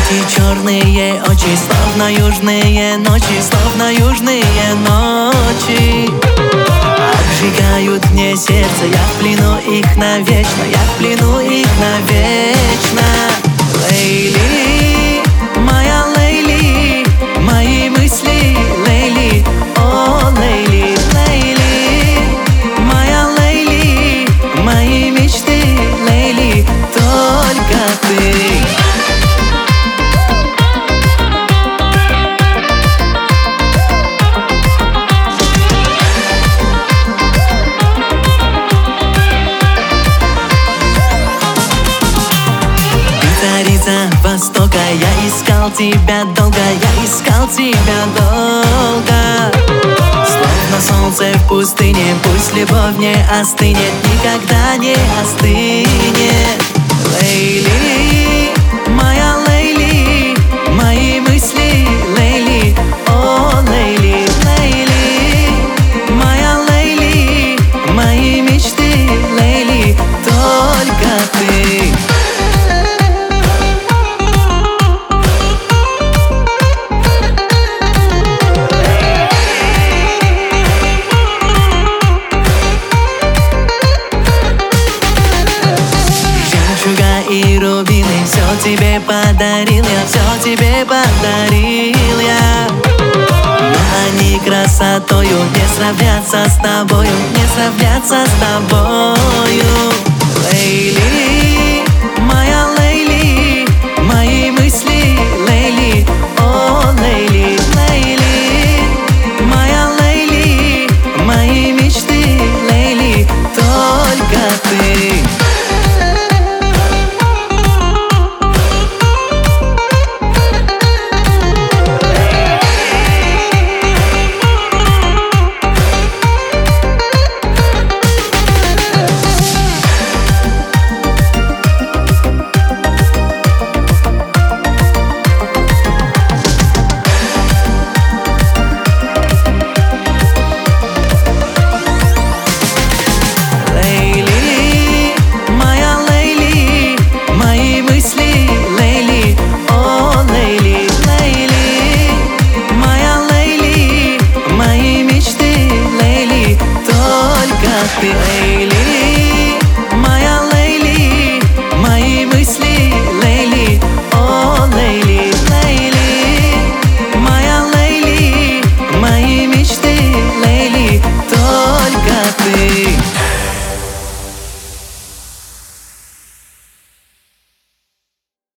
Эти черные очи, словно южные ночи, словно южные ночи, обжигают мне сердце. Я в плену их навечно, я в плену их навечно. Лейли, моя Лейли, мои мысли, Лейли, о Лейли, Лейли, моя Лейли, мои мечты, Лейли, только ты. Востока, я искал тебя долго, я искал тебя долго. Словно солнце в пустыне, пусть любовь не остынет, никогда не остынет. Лейли, моя Лейли, мои мысли, Лейли, о Лейли, Лейли, моя Лейли, мои мечты, Лейли, только ты. И рубины, все тебе подарил я, все тебе подарил я. Но они красотою не сравнятся с тобою, не сравнятся с тобою. Лейли.